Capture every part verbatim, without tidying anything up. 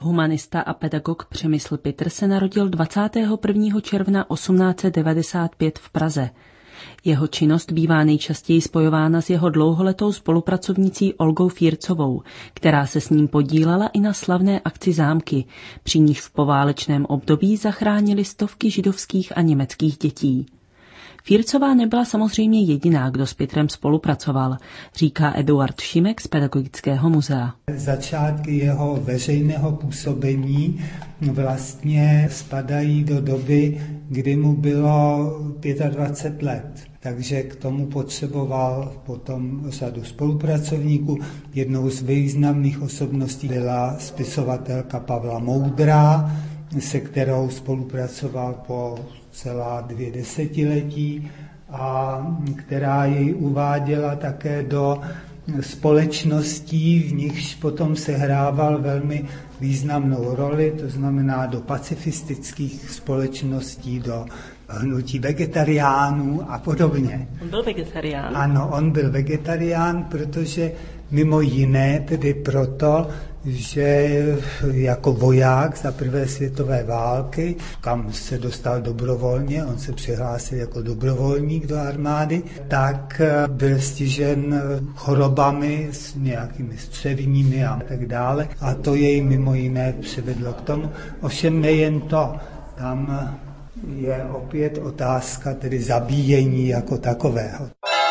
Humanista a pedagog Přemysl Pitr se narodil dvacátého prvního června osmnáct set devadesát pět v Praze. Jeho činnost bývá nejčastěji spojována s jeho dlouholetou spolupracovnicí Olgou Fírcovou, která se s ním podílela i na slavné akci Zámky, při níž v poválečném období zachránili stovky židovských a německých dětí. Fírcová nebyla samozřejmě jediná, kdo s Pitrem spolupracoval, říká Eduard Šimek z Pedagogického muzea. Začátky jeho veřejného působení vlastně spadají do doby, kdy mu bylo dvacet pět let. Takže k tomu potřeboval potom řadu spolupracovníků. Jednou z významných osobností byla spisovatelka Pavla Moudrá, se kterou spolupracoval po celá dvě desetiletí a která jej uváděla také do společností, v nichž potom sehrával velmi významnou roli, to znamená do pacifistických společností, do hnutí vegetariánů a podobně. On byl vegetarián? Ano, on byl vegetarián, protože mimo jiné tedy proto, že jako voják za prvé světové války, kam se dostal dobrovolně, on se přihlásil jako dobrovolník do armády, tak byl stižen chorobami s nějakými střevními a tak dále. A to jej mimo jiné přivedlo k tomu. Ovšem nejen to, tam je opět otázka tedy zabíjení jako takového.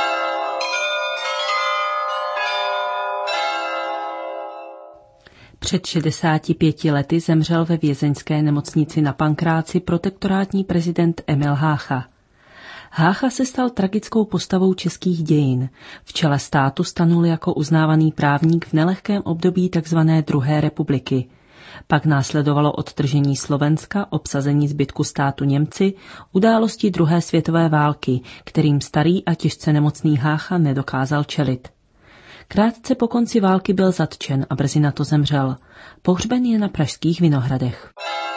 Před šedesáti pěti lety zemřel ve vězeňské nemocnici na Pankráci protektorátní prezident Emil Hácha. Hácha se stal tragickou postavou českých dějin. V čele státu stanul jako uznávaný právník v nelehkém období tzv. Druhé republiky. Pak následovalo odtržení Slovenska, obsazení zbytku státu Němci, události druhé světové války, kterým starý a těžce nemocný Hácha nedokázal čelit. Krátce po konci války byl zatčen a brzy na to zemřel. Pohřben je na pražských Vinohradech.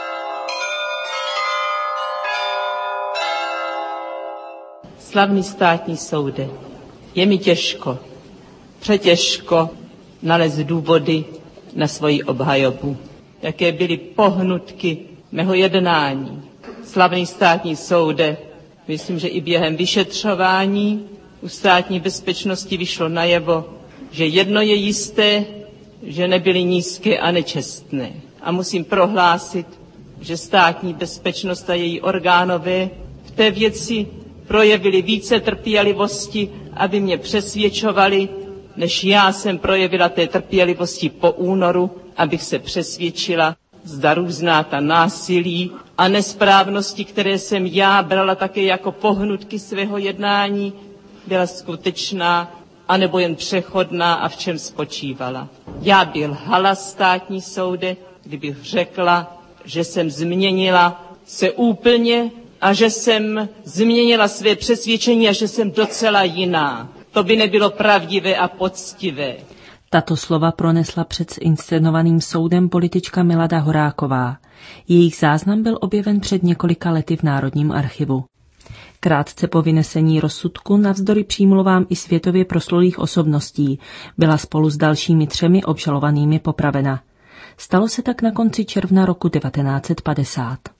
Slavný státní soude, je mi těžko, přetěžko nalézt důvody na svoji obhajobu. Jaké byly pohnutky mého jednání. Slavný státní soude, myslím, že i během vyšetřování u státní bezpečnosti vyšlo najevo, že jedno je jisté, že nebyly nízké a nečestné. A musím prohlásit, že státní bezpečnost a její orgánové v té věci projevili více trpělivosti, aby mě přesvědčovali, než já jsem projevila té trpělivosti po únoru, abych se přesvědčila, zda různá ta násilí a nesprávnosti, které jsem já brala také jako pohnutky svého jednání, byla skutečná anebo jen přechodná a v čem spočívala. Já byl lhala státní soude, kdybych řekla, že jsem změnila se úplně a že jsem změnila své přesvědčení a že jsem docela jiná. To by nebylo pravdivé a poctivé. Tato slova pronesla před inscenovaným soudem politička Milada Horáková. Jejich záznam byl objeven před několika lety v Národním archivu. Krátce po vynesení rozsudku, navzdory přímluvám i světově proslulých osobností, byla spolu s dalšími třemi obžalovanými popravena. Stalo se tak na konci června roku devatenáct set padesát.